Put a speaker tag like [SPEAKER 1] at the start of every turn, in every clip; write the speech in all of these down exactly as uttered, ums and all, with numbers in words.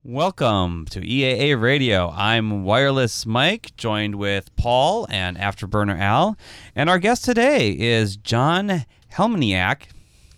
[SPEAKER 1] Welcome to E A A Radio. I'm Wireless Mike, joined with Paul and Afterburner Al. And our guest today is John Helminiak.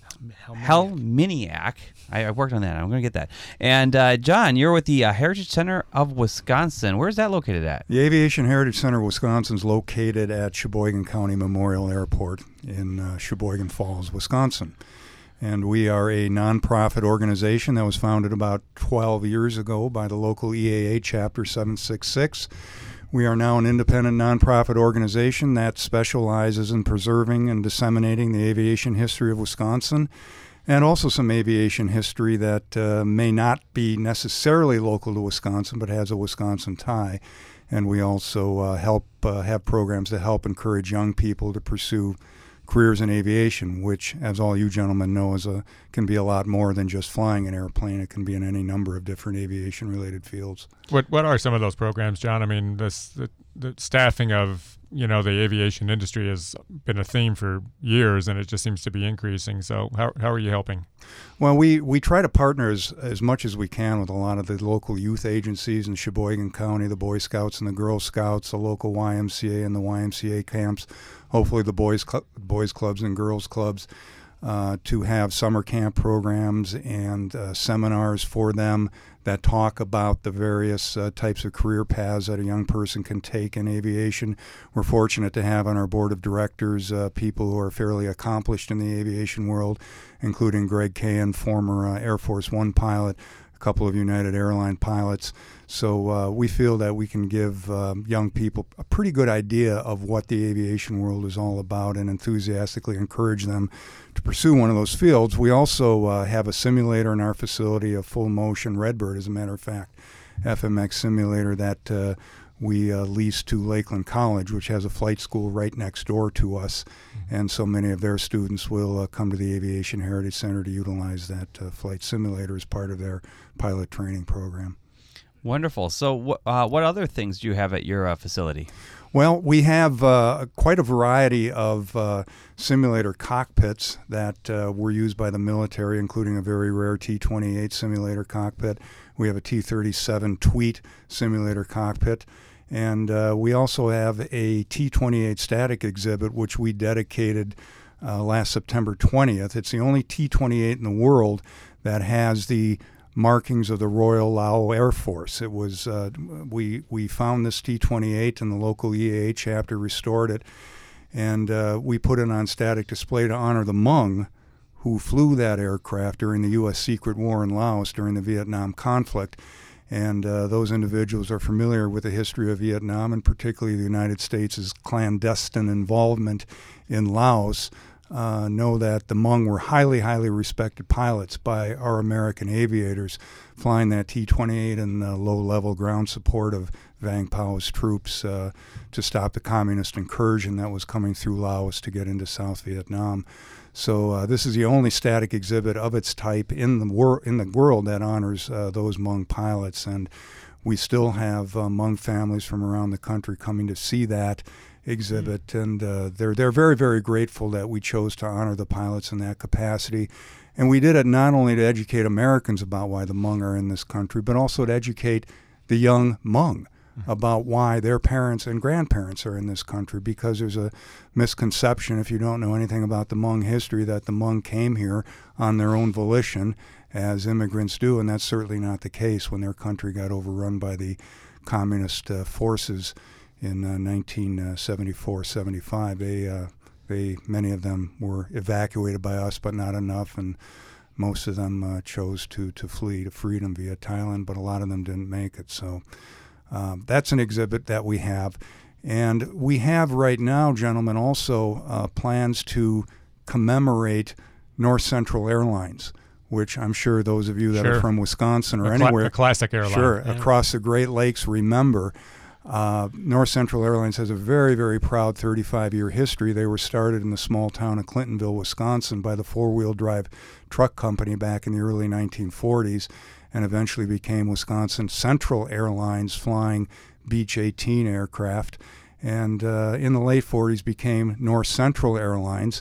[SPEAKER 1] Helminiak. I, I worked on that. I'm going to get that. And uh, John, you're with the uh, Heritage Center of Wisconsin. Where's that located at?
[SPEAKER 2] The Aviation Heritage Center of Wisconsin is located at Sheboygan County Memorial Airport in uh, Sheboygan Falls, Wisconsin. And we are a nonprofit organization that was founded about twelve years ago by the local E A A Chapter seven sixty-six. We are now an independent nonprofit organization that specializes in preserving and disseminating the aviation history of Wisconsin, and also some aviation history that uh, may not be necessarily local to Wisconsin, but has a Wisconsin tie. And we also uh, help uh, have programs that help encourage young people to pursue careers in aviation, which, as all you gentlemen know, is a can be a lot more than just flying an airplane. It can be in any number of different aviation-related fields.
[SPEAKER 3] What What are some of those programs, John? I mean, this the, the staffing of you know the aviation industry has been a theme for years, and it just seems to be increasing. So, how how are you helping?
[SPEAKER 2] Well, we, we try to partner as, as much as we can with a lot of the local youth agencies in Sheboygan County, the Boy Scouts and the Girl Scouts, the local Y M C A and the Y M C A camps, hopefully the boys cl- boys clubs and girls clubs, uh, to have summer camp programs and uh, seminars for them that talk about the various uh, types of career paths that a young person can take in aviation. We're fortunate to have on our board of directors uh, people who are fairly accomplished in the aviation world, including Greg Cahan, former uh, Air Force One pilot, a couple of United Airline pilots. So uh, we feel that we can give uh, young people a pretty good idea of what the aviation world is all about and enthusiastically encourage them to pursue one of those fields. We also uh, have a simulator in our facility, a full motion Redbird, as a matter of fact, F M X simulator that uh, we uh, lease to Lakeland College, which has a flight school right next door to us. And so many of their students will uh, come to the Aviation Heritage Center to utilize that uh, flight simulator as part of their pilot training program.
[SPEAKER 1] Wonderful. So wh- uh, what other things do you have at your uh, facility?
[SPEAKER 2] Well, we have uh, quite a variety of uh, simulator cockpits that uh, were used by the military, including a very rare T twenty-eight simulator cockpit. We have a T thirty-seven Tweet simulator cockpit. And uh, we also have a T twenty-eight static exhibit, which we dedicated uh, last September twentieth. It's the only T twenty-eight in the world that has the markings of the Royal Lao Air Force. It was uh, we we found this T twenty-eight, and the local E A A chapter restored it, and uh, we put it on static display to honor the Hmong who flew that aircraft during the U S secret war in Laos during the Vietnam conflict. And uh, those individuals are familiar with the history of Vietnam, and particularly the United States' clandestine involvement in Laos. Uh, know that the Hmong were highly, highly respected pilots by our American aviators, flying that T twenty-eight in the low-level ground support of Vang Pao's troops uh, to stop the communist incursion that was coming through Laos to get into South Vietnam. So uh, this is the only static exhibit of its type in the, wor- in the world that honors uh, those Hmong pilots, and we still have uh, Hmong families from around the country coming to see that exhibit, and uh, they're they're very, very grateful that we chose to honor the pilots in that capacity. And we did it not only to educate Americans about why the Hmong are in this country, but also to educate the young Hmong about why their parents and grandparents are in this country, because there's a misconception, if you don't know anything about the Hmong history, that the Hmong came here on their own volition, as immigrants do, and that's certainly not the case. When their country got overrun by the communist uh, forces in uh, nineteen seventy-four seventy-five, they, uh, they, many of them were evacuated by us, but not enough, and most of them uh, chose to, to flee to freedom via Thailand, but a lot of them didn't make it. So um, that's an exhibit that we have. And we have right now, gentlemen, also uh, plans to commemorate North Central Airlines, which I'm sure those of you that
[SPEAKER 3] sure.
[SPEAKER 2] are from Wisconsin or
[SPEAKER 3] a cl-
[SPEAKER 2] anywhere,
[SPEAKER 3] a classic airline,
[SPEAKER 2] sure,
[SPEAKER 3] yeah.
[SPEAKER 2] across the Great Lakes, remember. Uh, North Central Airlines has a very, very proud thirty-five-year history. They were started in the small town of Clintonville, Wisconsin, by the four-wheel drive truck company back in the early nineteen forties, and eventually became Wisconsin Central Airlines, flying Beech eighteen aircraft. And uh, in the late forties became North Central Airlines.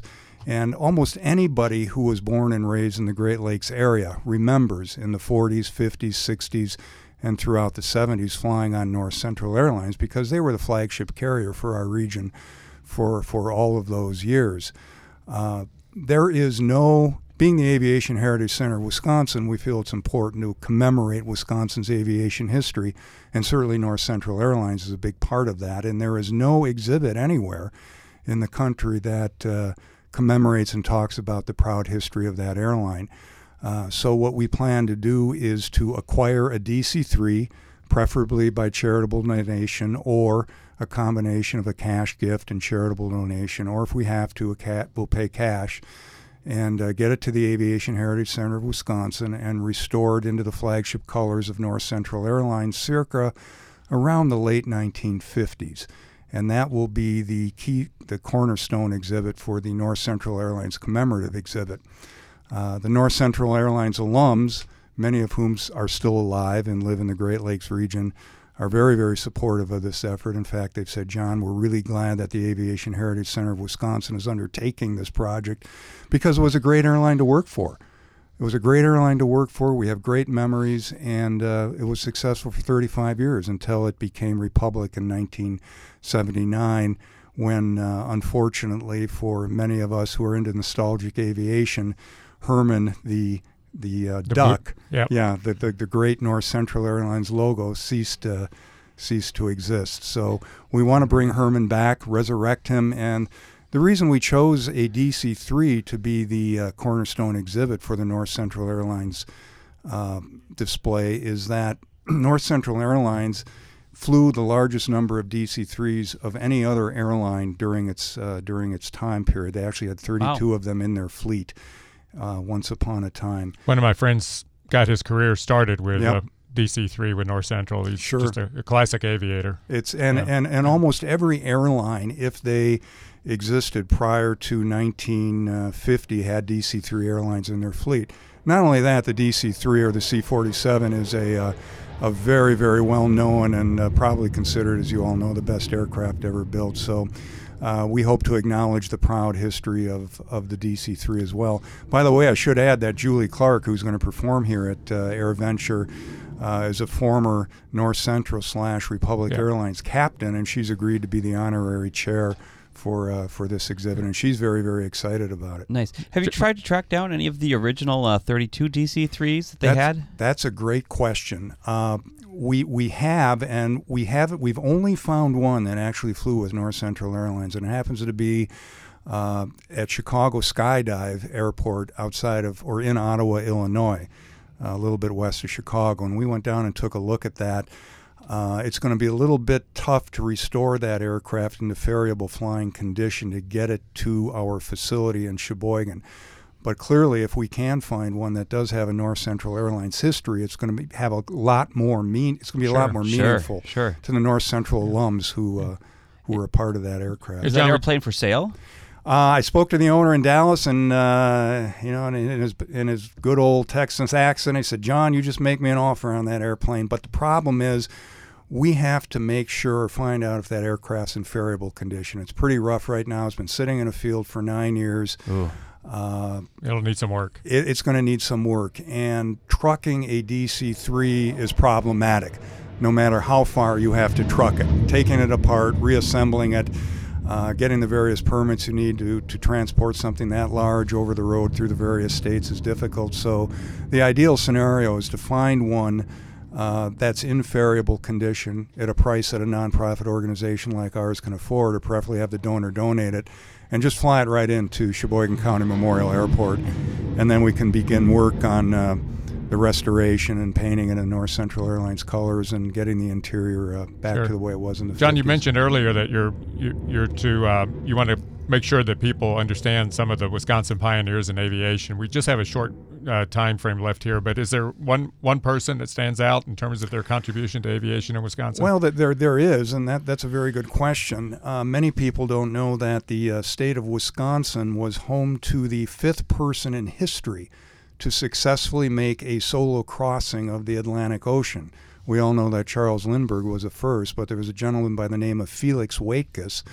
[SPEAKER 2] And almost anybody who was born and raised in the Great Lakes area remembers in the forties, fifties, sixties, and throughout the seventies flying on North Central Airlines because they were the flagship carrier for our region for, for all of those years. Uh, there is no, being the Aviation Heritage Center of Wisconsin, we feel it's important to commemorate Wisconsin's aviation history, and certainly North Central Airlines is a big part of that. And there is no exhibit anywhere in the country that uh, commemorates and talks about the proud history of that airline. Uh, so what we plan to do is to acquire a D C three, preferably by charitable donation or a combination of a cash gift and charitable donation, or if we have to, a cat, we'll pay cash, and uh, get it to the Aviation Heritage Center of Wisconsin and restore it into the flagship colors of North Central Airlines circa around the late nineteen fifties. And that will be the key, the cornerstone exhibit for the North Central Airlines commemorative exhibit. Uh, the North Central Airlines alums, many of whom are still alive and live in the Great Lakes region, are very, very supportive of this effort. In fact, they've said, John, we're really glad that the Aviation Heritage Center of Wisconsin is undertaking this project because it was a great airline to work for. It was a great airline to work for. We have great memories, and uh, it was successful for thirty-five years until it became Republic in nineteen seventy-nine, when, uh, unfortunately, for many of us who are into nostalgic aviation, Herman, the the, uh,
[SPEAKER 3] the
[SPEAKER 2] duck,
[SPEAKER 3] yep.
[SPEAKER 2] yeah, the, the the great North Central Airlines logo ceased uh, ceased to exist. So we want to bring Herman back, resurrect him, and the reason we chose a D C three to be the uh, cornerstone exhibit for the North Central Airlines uh, display is that North Central Airlines flew the largest number of D C threes of any other airline during its uh, during its time period. They actually had thirty-two
[SPEAKER 1] Wow.
[SPEAKER 2] of them in their fleet uh, once upon a time.
[SPEAKER 3] One of my friends got his career started with
[SPEAKER 2] Yep.
[SPEAKER 3] uh, D C three with North Central. He's
[SPEAKER 2] Sure.
[SPEAKER 3] just a, a classic aviator.
[SPEAKER 2] It's and,
[SPEAKER 3] Yeah.
[SPEAKER 2] and, and almost every airline, if they existed prior to nineteen fifty, had D C three airlines in their fleet. Not only that, the D C three or the C forty-seven is a uh, a very, very well-known and uh, probably considered, as you all know, the best aircraft ever built. So uh, we hope to acknowledge the proud history of, of the D C three as well. By the way, I should add that Julie Clark, who's going to perform here at uh, AirVenture, uh, is a former North Central slash Republic
[SPEAKER 3] Yeah.
[SPEAKER 2] Airlines captain, and she's agreed to be the honorary chair for uh, for this exhibit, and she's very, very excited about it.
[SPEAKER 1] Nice. Have you tried to track down any of the original uh, thirty-two D C threes that they
[SPEAKER 2] that's,
[SPEAKER 1] had?
[SPEAKER 2] That's a great question. Uh, we we have, and we have we've only found one that actually flew with North Central Airlines, and it happens to be uh, at Chicago Skydive Airport outside of or in Ottawa, Illinois, uh, a little bit west of Chicago. And we went down and took a look at that. Uh, it's going to be a little bit tough to restore that aircraft into variable flying condition to get it to our facility in Sheboygan. But clearly, if we can find one that does have a North Central Airlines history, it's going to be, have a lot more mean. It's going to be a lot
[SPEAKER 3] Sure,
[SPEAKER 2] more
[SPEAKER 1] sure,
[SPEAKER 2] meaningful
[SPEAKER 1] sure.
[SPEAKER 2] to the North Central alums who uh, who were a part of that aircraft.
[SPEAKER 1] Is
[SPEAKER 3] John,
[SPEAKER 1] that
[SPEAKER 3] we-
[SPEAKER 1] airplane for sale?
[SPEAKER 2] Uh, I spoke to the owner in Dallas, and uh, you know, in in his in his good old Texas accent, he said, "John, you just make me an offer on that airplane." But the problem is, we have to make sure or find out if that aircraft's in variable condition. It's pretty rough right now. It's been sitting in a field for nine years.
[SPEAKER 1] Ooh.
[SPEAKER 2] Uh,
[SPEAKER 3] It'll need some work.
[SPEAKER 2] it, it's going to need some work, and trucking a D C three is problematic, no matter how far you have to truck it. Taking it apart, reassembling it, uh, getting the various permits you need to, to transport something that large over the road through the various states is difficult. So the ideal scenario is to find one uh, that's in variable condition at a price that a nonprofit organization like ours can afford, or preferably have the donor donate it, and just fly it right into Sheboygan County Memorial Airport. And then we can begin work on uh, the restoration and painting it in North Central Airlines colors and getting the interior uh, back
[SPEAKER 3] Sure.
[SPEAKER 2] to the way it was in the
[SPEAKER 3] John, you
[SPEAKER 2] fifties.
[SPEAKER 3] mentioned earlier that you're you, you're to uh, you want to make sure that people understand some of the Wisconsin pioneers in aviation. We just have a short uh, time frame left here, but is there one one person that stands out in terms of their contribution to aviation in Wisconsin?
[SPEAKER 2] Well, that there there is, and that, that's a very good question. Uh, many people don't know that the uh, state of Wisconsin was home to the fifth person in history to successfully make a solo crossing of the Atlantic Ocean. We all know that Charles Lindbergh was the first, but there was a gentleman by the name of Felix Waitkus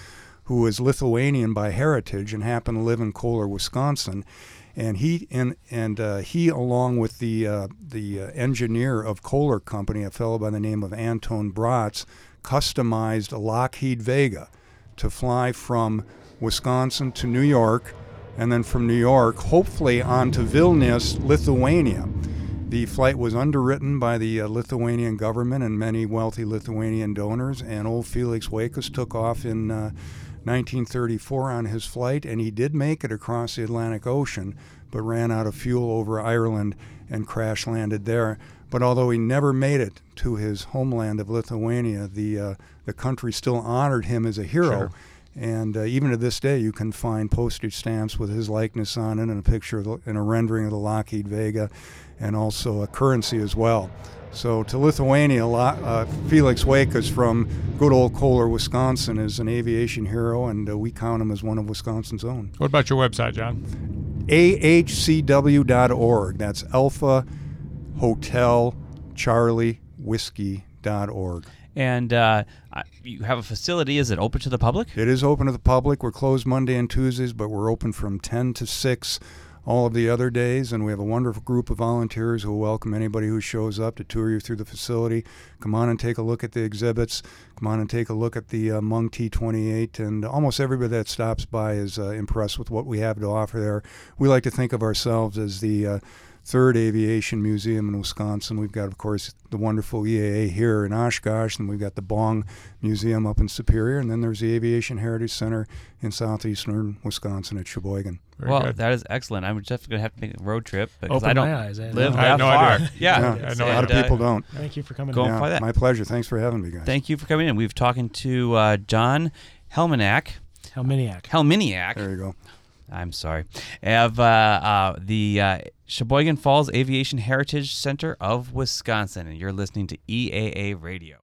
[SPEAKER 2] who was Lithuanian by heritage and happened to live in Kohler, Wisconsin. And he and and uh, he, along with the uh, the uh, engineer of Kohler Company, a fellow by the name of Anton Bratz, customized a Lockheed Vega to fly from Wisconsin to New York, and then from New York, hopefully, on to Vilnius, Lithuania. The flight was underwritten by the uh, Lithuanian government and many wealthy Lithuanian donors, and old Felix Vaikas took off in uh, nineteen thirty-four on his flight, and he did make it across the Atlantic Ocean, but ran out of fuel over Ireland and crash landed there. But although he never made it to his homeland of Lithuania, the uh, the country still honored him as a hero.
[SPEAKER 3] Sure.
[SPEAKER 2] And uh, even to this day, you can find postage stamps with his likeness on it, and a picture of the, and a rendering of the Lockheed Vega, and also a currency as well. So to Lithuania, uh, Felix Vaikas from good old Kohler, Wisconsin, is an aviation hero, and uh, we count him as one of Wisconsin's own.
[SPEAKER 3] What about your website, John?
[SPEAKER 2] A H C W dot org. That's Alpha Hotel Charlie Whiskey dot org.
[SPEAKER 1] And uh, you have a facility. Is it open to the public?
[SPEAKER 2] It is open to the public. We're closed Monday and Tuesdays, but we're open from ten to six all of the other days, and we have a wonderful group of volunteers who will welcome anybody who shows up to tour you through the facility. Come on and take a look at the exhibits. Come on and take a look at the uh, Mung T twenty-eight, and almost everybody that stops by is uh, impressed with what we have to offer there. We like to think of ourselves as the uh, third aviation museum in Wisconsin. We've got, of course, the wonderful E A A here in Oshkosh, and we've got the Bong Museum up in Superior, and then there's the Aviation Heritage Center in southeastern Wisconsin at Sheboygan.
[SPEAKER 3] Very
[SPEAKER 1] well,
[SPEAKER 3] good.
[SPEAKER 1] that is excellent. I'm just going to have to make a road trip because
[SPEAKER 4] Open
[SPEAKER 1] I don't
[SPEAKER 4] my eyes. I
[SPEAKER 1] live
[SPEAKER 4] know.
[SPEAKER 3] I
[SPEAKER 1] that
[SPEAKER 3] had no
[SPEAKER 1] far.
[SPEAKER 3] idea.
[SPEAKER 1] Yeah,
[SPEAKER 2] Yeah,
[SPEAKER 3] I had no
[SPEAKER 2] a lot of
[SPEAKER 1] And, uh,
[SPEAKER 2] people don't.
[SPEAKER 4] Thank you for coming.
[SPEAKER 1] Go
[SPEAKER 4] in.
[SPEAKER 1] and fly that.
[SPEAKER 2] My pleasure. Thanks for having me, guys.
[SPEAKER 1] Thank you for coming in. We've talking to uh, John Helminiak.
[SPEAKER 4] Helminiak.
[SPEAKER 1] Helminiak.
[SPEAKER 2] There you go.
[SPEAKER 1] I'm sorry. Of uh, uh, the uh, Sheboygan Falls Aviation Heritage Center of Wisconsin, and you're listening to E A A Radio.